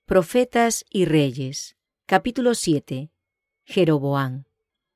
Profetas y Reyes. Capítulo 7. Jeroboam.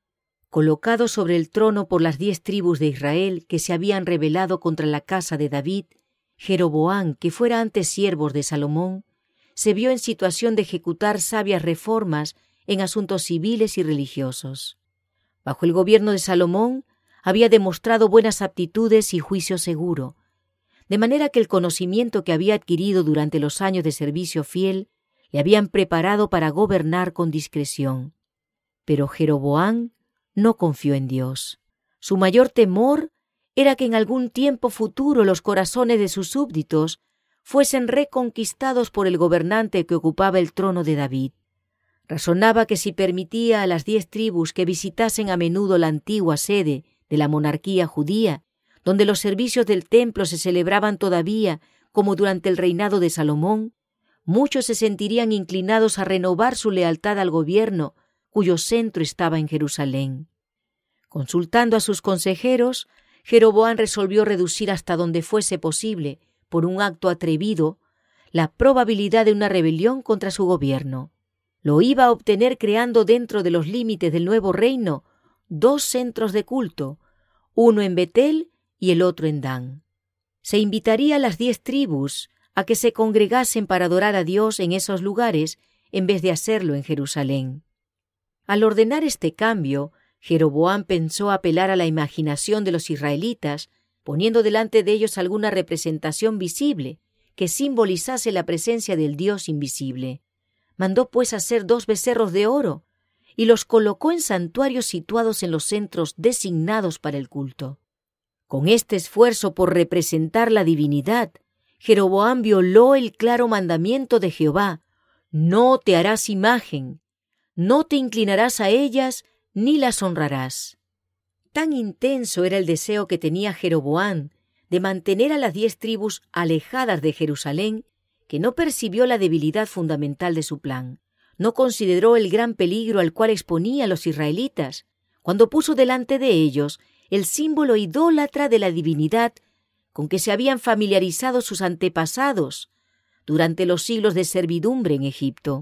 Colocado sobre el trono por las 10 tribus de Israel que se habían rebelado contra la casa de David, Jeroboam, que fuera antes siervo de Salomón, se vio en situación de ejecutar sabias reformas en asuntos civiles y religiosos. Bajo el gobierno de Salomón había demostrado buenas aptitudes y juicio seguro, de manera que el conocimiento que había adquirido durante los años de servicio fiel le habían preparado para gobernar con discreción. Pero Jeroboam no confió en Dios. Su mayor temor era que en algún tiempo futuro los corazones de sus súbditos fuesen reconquistados por el gobernante que ocupaba el trono de David. Razonaba que si permitía a las 10 tribus que visitasen a menudo la antigua sede de la monarquía judía, donde los servicios del templo se celebraban todavía como durante el reinado de Salomón, muchos se sentirían inclinados a renovar su lealtad al gobierno, cuyo centro estaba en Jerusalén. Consultando a sus consejeros, Jeroboam resolvió reducir hasta donde fuese posible, por un acto atrevido, la probabilidad de una rebelión contra su gobierno. Lo iba a obtener creando dentro de los límites del nuevo reino 2 centros de culto, uno en Betel y el otro en Dan. Se invitaría a las 10 tribus a que se congregasen para adorar a Dios en esos lugares en vez de hacerlo en Jerusalén. Al ordenar este cambio, Jeroboam pensó apelar a la imaginación de los israelitas, poniendo delante de ellos alguna representación visible que simbolizase la presencia del Dios invisible. Mandó pues hacer 2 becerros de oro y los colocó en santuarios situados en los centros designados para el culto. Con este esfuerzo por representar la divinidad, Jeroboam violó el claro mandamiento de Jehová: no te harás imagen, no te inclinarás a ellas ni las honrarás. Tan intenso era el deseo que tenía Jeroboam de mantener a las 10 tribus alejadas de Jerusalén, que no percibió la debilidad fundamental de su plan. No consideró el gran peligro al cual exponía a los israelitas cuando puso delante de ellos el símbolo idólatra de la divinidad con que se habían familiarizado sus antepasados durante los siglos de servidumbre en Egipto.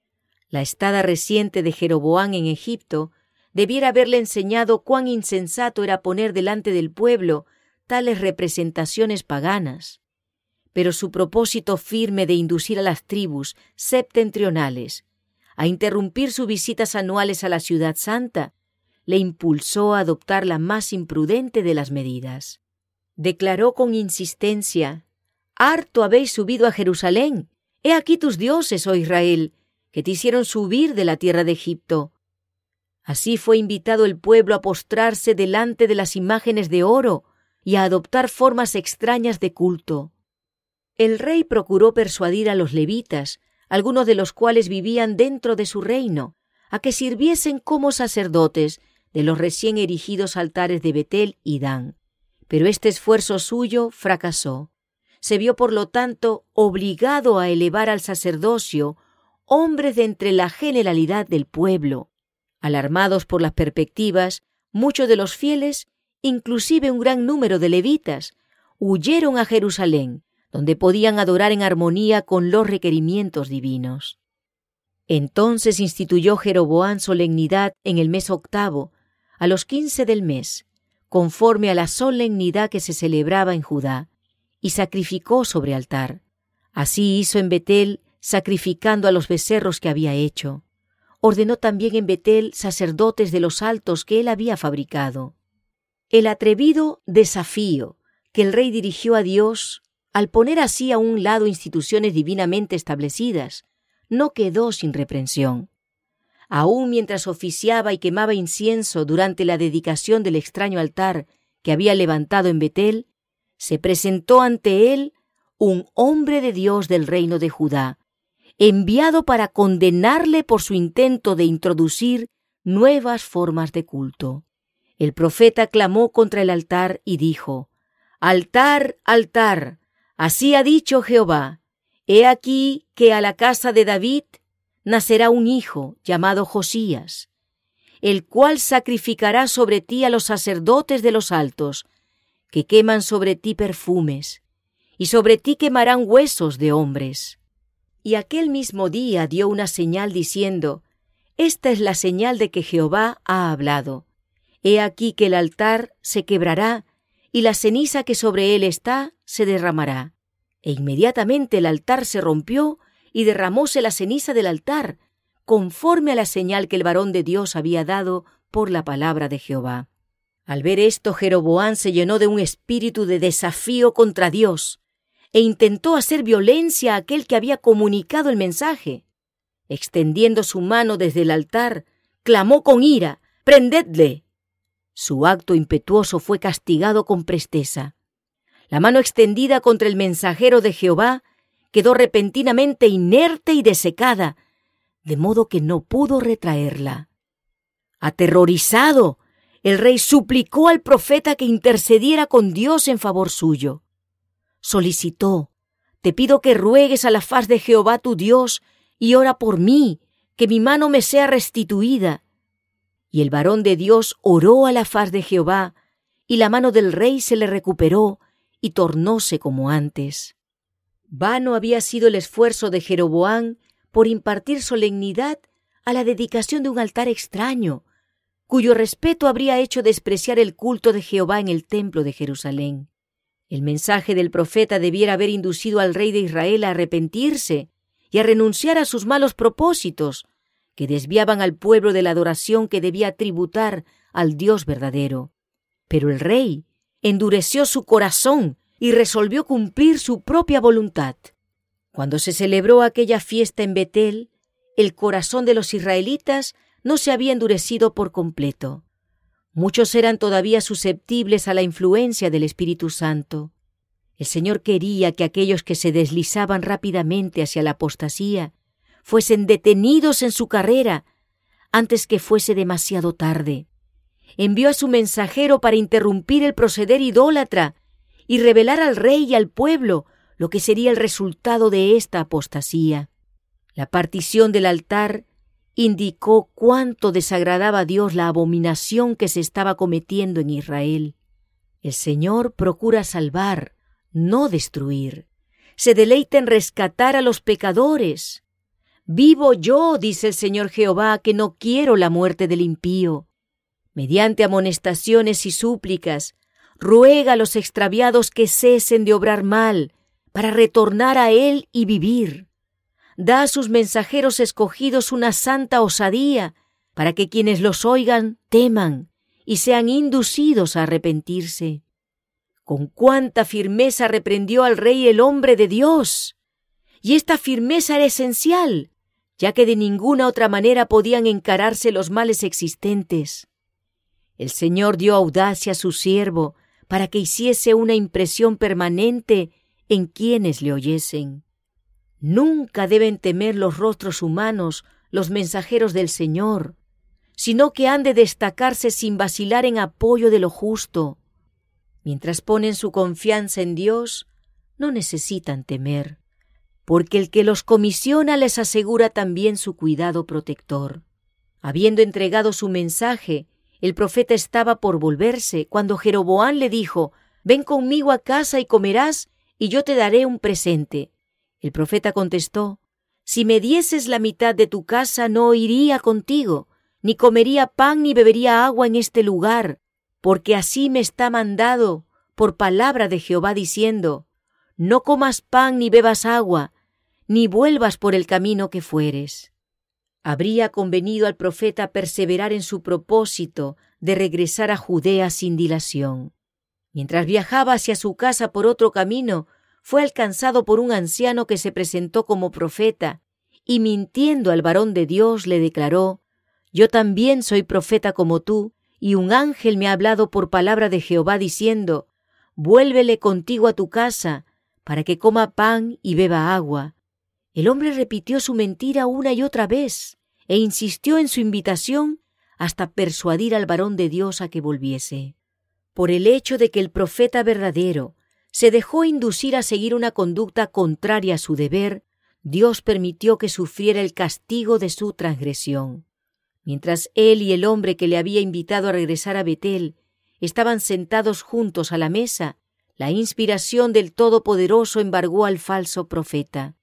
La estada reciente de Jeroboam en Egipto debiera haberle enseñado cuán insensato era poner delante del pueblo tales representaciones paganas. Pero su propósito firme de inducir a las tribus septentrionales a interrumpir sus visitas anuales a la ciudad santa le impulsó a adoptar la más imprudente de las medidas. Declaró con insistencia: «Harto habéis subido a Jerusalén. He aquí tus dioses, oh Israel, que te hicieron subir de la tierra de Egipto». Así fue invitado el pueblo a postrarse delante de las imágenes de oro y a adoptar formas extrañas de culto. El rey procuró persuadir a los levitas, algunos de los cuales vivían dentro de su reino, a que sirviesen como sacerdotes de los recién erigidos altares de Betel y Dan. Pero este esfuerzo suyo fracasó. Se vio, por lo tanto, obligado a elevar al sacerdocio hombres de entre la generalidad del pueblo. Alarmados por las perspectivas, muchos de los fieles, inclusive un gran número de levitas, huyeron a Jerusalén, donde podían adorar en armonía con los requerimientos divinos. Entonces instituyó Jeroboam solemnidad en el mes 8, a los 15 del mes, conforme a la solemnidad que se celebraba en Judá, y sacrificó sobre altar. Así hizo en Betel, sacrificando a los becerros que había hecho. Ordenó también en Betel sacerdotes de los altos que él había fabricado. El atrevido desafío que el rey dirigió a Dios, al poner así a un lado instituciones divinamente establecidas, no quedó sin reprensión. Aún mientras oficiaba y quemaba incienso durante la dedicación del extraño altar que había levantado en Betel, se presentó ante él un hombre de Dios del reino de Judá, enviado para condenarle por su intento de introducir nuevas formas de culto. El profeta clamó contra el altar y dijo: «Altar, altar, así ha dicho Jehová, he aquí que a la casa de David nacerá un hijo llamado Josías, el cual sacrificará sobre ti a los sacerdotes de los altos, que queman sobre ti perfumes, y sobre ti quemarán huesos de hombres. Y aquel mismo día dio una señal diciendo: Esta es la señal de que Jehová ha hablado. He aquí que el altar se quebrará, y la ceniza que sobre él está se derramará. E inmediatamente el altar se rompió, y derramóse la ceniza del altar, conforme a la señal que el varón de Dios había dado por la palabra de Jehová. Al ver esto, Jeroboam se llenó de un espíritu de desafío contra Dios, e intentó hacer violencia a aquel que había comunicado el mensaje. Extendiendo su mano desde el altar, clamó con ira: «¡Prendedle!». Su acto impetuoso fue castigado con presteza. La mano extendida contra el mensajero de Jehová quedó repentinamente inerte y desecada, de modo que no pudo retraerla. Aterrorizado, el rey suplicó al profeta que intercediera con Dios en favor suyo. Solicitó: «Te pido que ruegues a la faz de Jehová tu Dios y ora por mí, que mi mano me sea restituida». Y el varón de Dios oró a la faz de Jehová, y la mano del rey se le recuperó y tornóse como antes. Vano había sido el esfuerzo de Jeroboam por impartir solemnidad a la dedicación de un altar extraño, cuyo respeto habría hecho despreciar el culto de Jehová en el templo de Jerusalén. El mensaje del profeta debiera haber inducido al rey de Israel a arrepentirse y a renunciar a sus malos propósitos, que desviaban al pueblo de la adoración que debía tributar al Dios verdadero. Pero el rey endureció su corazón y resolvió cumplir su propia voluntad. Cuando se celebró aquella fiesta en Betel, el corazón de los israelitas no se había endurecido por completo. Muchos eran todavía susceptibles a la influencia del Espíritu Santo. El Señor quería que aquellos que se deslizaban rápidamente hacia la apostasía fuesen detenidos en su carrera antes que fuese demasiado tarde. Envió a su mensajero para interrumpir el proceder idólatra y revelar al rey y al pueblo lo que sería el resultado de esta apostasía. La partición del altar indicó cuánto desagradaba a Dios la abominación que se estaba cometiendo en Israel. El Señor procura salvar, no destruir. Se deleita en rescatar a los pecadores. «Vivo yo», dice el Señor Jehová, «que no quiero la muerte del impío». Mediante amonestaciones y súplicas, ruega a los extraviados que cesen de obrar mal, para retornar a Él y vivir. Da a sus mensajeros escogidos una santa osadía, para que quienes los oigan teman y sean inducidos a arrepentirse. Con cuánta firmeza reprendió al rey el hombre de Dios. Y esta firmeza era esencial, ya que de ninguna otra manera podían encararse los males existentes. El Señor dio audacia a su siervo para que hiciese una impresión permanente en quienes le oyesen. Nunca deben temer los rostros humanos los mensajeros del Señor, sino que han de destacarse sin vacilar en apoyo de lo justo. Mientras ponen su confianza en Dios, no necesitan temer, porque el que los comisiona les asegura también su cuidado protector. Habiendo entregado su mensaje, el profeta estaba por volverse, cuando Jeroboam le dijo: «Ven conmigo a casa y comerás, y yo te daré un presente». El profeta contestó: «Si me dieses la mitad de tu casa, no iría contigo, ni comería pan ni bebería agua en este lugar, porque así me está mandado por palabra de Jehová diciendo: no comas pan ni bebas agua, ni vuelvas por el camino que fueres». Habría convenido al profeta perseverar en su propósito de regresar a Judea sin dilación. Mientras viajaba hacia su casa por otro camino, fue alcanzado por un anciano que se presentó como profeta, y mintiendo al varón de Dios le declaró: «Yo también soy profeta como tú, y un ángel me ha hablado por palabra de Jehová diciendo: vuélvele contigo a tu casa, para que coma pan y beba agua». El hombre repitió su mentira una y otra vez, e insistió en su invitación hasta persuadir al varón de Dios a que volviese. Por el hecho de que el profeta verdadero se dejó inducir a seguir una conducta contraria a su deber, Dios permitió que sufriera el castigo de su transgresión. Mientras él y el hombre que le había invitado a regresar a Betel estaban sentados juntos a la mesa, la inspiración del Todopoderoso embargó al falso profeta,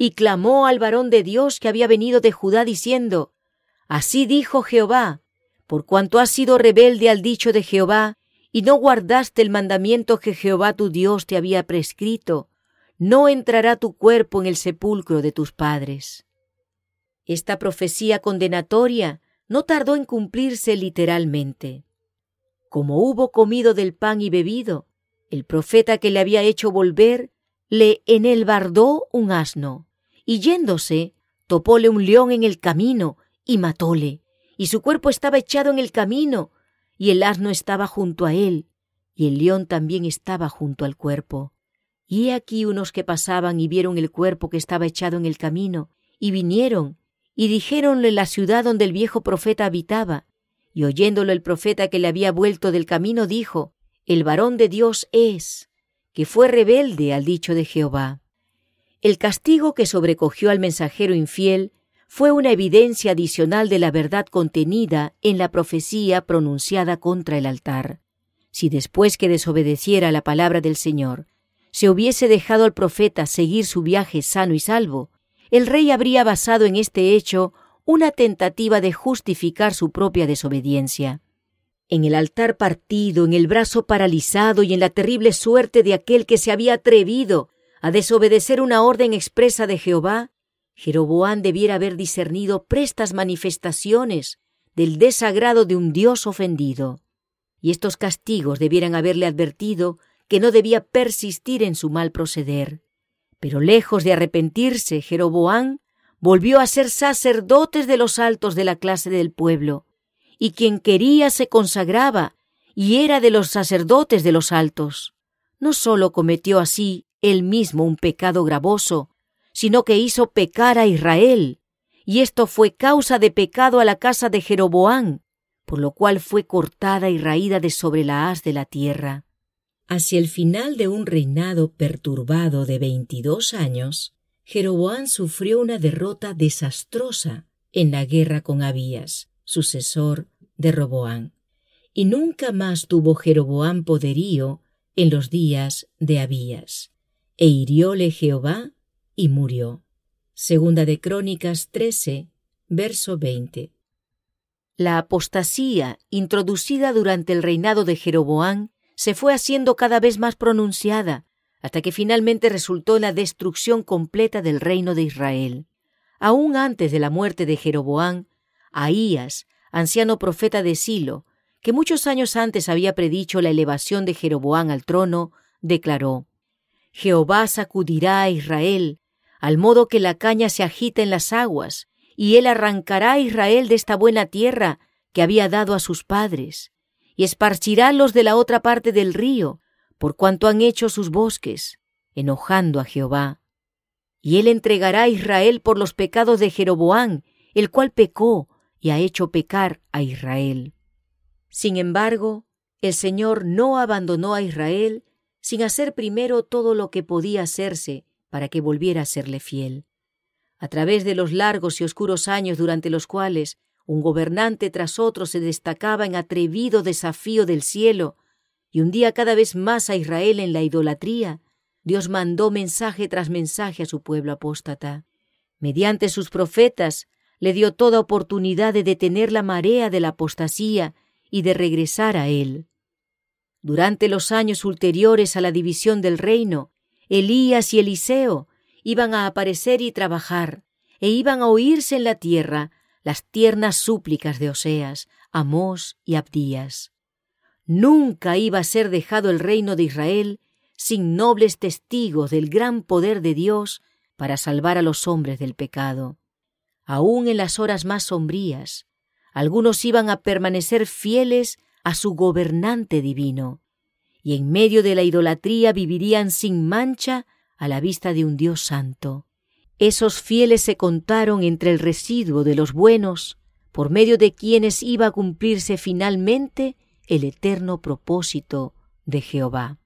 y clamó al varón de Dios que había venido de Judá, diciendo: Así dijo Jehová, por cuanto has sido rebelde al dicho de Jehová, y no guardaste el mandamiento que Jehová tu Dios te había prescrito, no entrará tu cuerpo en el sepulcro de tus padres. Esta profecía condenatoria no tardó en cumplirse literalmente. Como hubo comido del pan y bebido, el profeta que le había hecho volver le enhelbardó un asno, y yéndose, topóle un león en el camino y matóle, y su cuerpo estaba echado en el camino, y el asno estaba junto a él, y el león también estaba junto al cuerpo. Y he aquí unos que pasaban y vieron el cuerpo que estaba echado en el camino, y vinieron, y dijéronle la ciudad donde el viejo profeta habitaba, y oyéndolo el profeta que le había vuelto del camino, dijo: El varón de Dios es, que fue rebelde al dicho de Jehová. El castigo que sobrecogió al mensajero infiel fue una evidencia adicional de la verdad contenida en la profecía pronunciada contra el altar. Si después que desobedeciera la palabra del Señor, se hubiese dejado al profeta seguir su viaje sano y salvo, el rey habría basado en este hecho una tentativa de justificar su propia desobediencia. En el altar partido, en el brazo paralizado y en la terrible suerte de aquel que se había atrevido a desobedecer una orden expresa de Jehová, Jeroboam debiera haber discernido prestas manifestaciones del desagrado de un Dios ofendido, y estos castigos debieran haberle advertido que no debía persistir en su mal proceder. Pero lejos de arrepentirse, Jeroboam volvió a ser sacerdote de los altos de la clase del pueblo, y quien quería se consagraba y era de los sacerdotes de los altos. No sólo cometió así él mismo un pecado gravoso, sino que hizo pecar a Israel, y esto fue causa de pecado a la casa de Jeroboam, por lo cual fue cortada y raída de sobre la haz de la tierra. Hacia el final de un reinado perturbado de 22 años, Jeroboam sufrió una derrota desastrosa en la guerra con Abías, sucesor de Roboam, y nunca más tuvo Jeroboam poderío en los días de Abías, e hirióle Jehová y murió. Segunda de Crónicas 13, verso 20. La apostasía introducida durante el reinado de Jeroboam se fue haciendo cada vez más pronunciada, hasta que finalmente resultó en la destrucción completa del reino de Israel. Aún antes de la muerte de Jeroboam, Ahías, anciano profeta de Silo, que muchos años antes había predicho la elevación de Jeroboam al trono, declaró: Jehová sacudirá a Israel, al modo que la caña se agita en las aguas, y él arrancará a Israel de esta buena tierra que había dado a sus padres, y esparcirálos de la otra parte del río, por cuanto han hecho sus bosques, enojando a Jehová. Y él entregará a Israel por los pecados de Jeroboam, el cual pecó y ha hecho pecar a Israel. Sin embargo, el Señor no abandonó a Israel sin hacer primero todo lo que podía hacerse para que volviera a serle fiel. A través de los largos y oscuros años durante los cuales un gobernante tras otro se destacaba en atrevido desafío del cielo, y hundía cada vez más a Israel en la idolatría, Dios mandó mensaje tras mensaje a su pueblo apóstata. Mediante sus profetas le dio toda oportunidad de detener la marea de la apostasía y de regresar a él. Durante los años ulteriores a la división del reino, Elías y Eliseo iban a aparecer y trabajar, e iban a oírse en la tierra las tiernas súplicas de Oseas, Amós y Abdías. Nunca iba a ser dejado el reino de Israel sin nobles testigos del gran poder de Dios para salvar a los hombres del pecado. Aún en las horas más sombrías, algunos iban a permanecer fieles a su gobernante divino, y en medio de la idolatría vivirían sin mancha a la vista de un Dios santo. Esos fieles se contaron entre el residuo de los buenos, por medio de quienes iba a cumplirse finalmente el eterno propósito de Jehová.